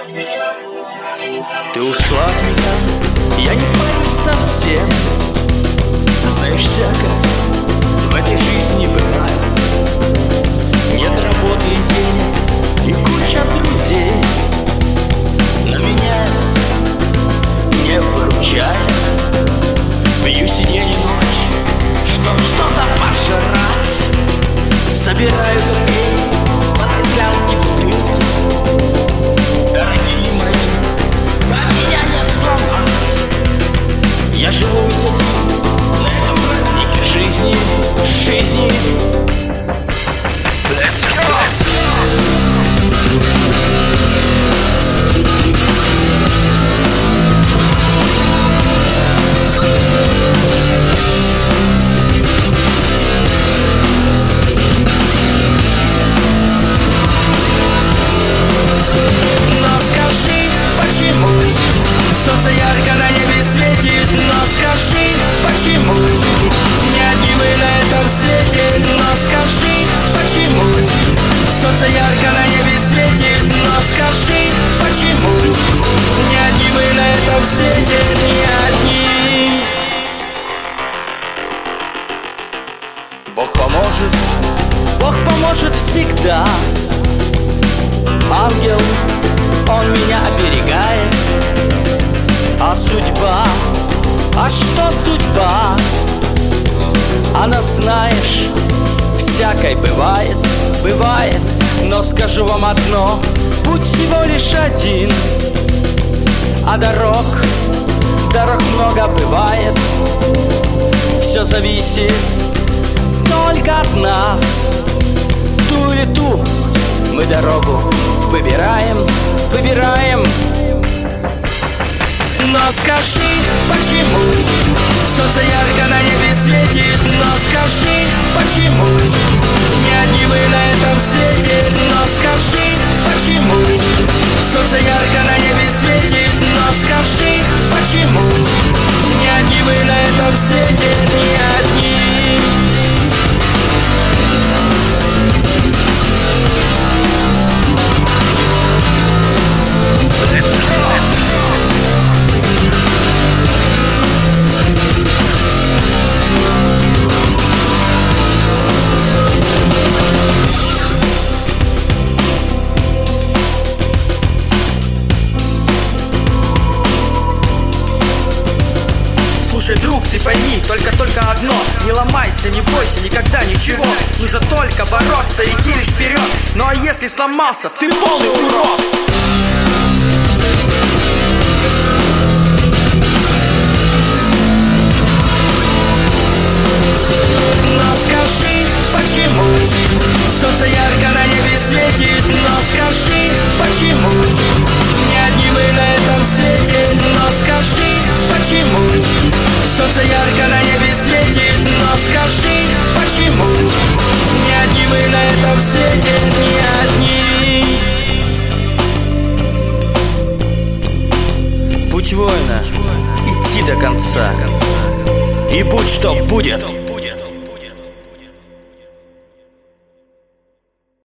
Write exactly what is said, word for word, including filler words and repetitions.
Ты ушла от меня, я не парюсь совсем. Знаешь, всякое в этой жизни бывает. Нет работы и денег, и куча друзей, но меня не выручает. Бьюсь и день и ночь, чтоб что-то пожрать. Собираю людей, под склянки бутылки. Дорогие мои, как меня не сломать? Я живу один на этом празднике жизни, жизни. Let's go! Солнце ярко на небе светит, но скажи, почему не одни мы на этом свете? Но скажи, почему солнце ярко на небе светит? Но скажи, почему не одни мы на этом свете? Не одни. Бог поможет, Бог поможет всегда. Ангел, он меня оберегает. А судьба, а что судьба? Она, знаешь, всякой бывает, бывает. Но скажу вам одно, путь всего лишь один. А дорог, дорог много бывает. Все зависит только от нас. Ту или ту мы дорогу выбираем, выбираем. Но скажи, почему солнце ярко на небе светит? Но скажи, почему не одни мы на этом свете? Но скажи, почему солнце ярко на небе светит? Но скажи, почему не одни мы на этом свете? Не одни. Слушай, друг, ты пойми, только-только одно: не ломайся, не бойся, никогда ничего. Нужно только бороться, идти лишь вперед. Ну а если сломался, ты полный урод. Но скажи, почему солнце ярко на небе светит? Но скажи, почему не одни мы на этом свете? Но скажи, почему солнце ярко на небе светит? Но скажи, почему не одни мы на этом свете? Не одни. Путь воина, идти до конца. И будь что будет.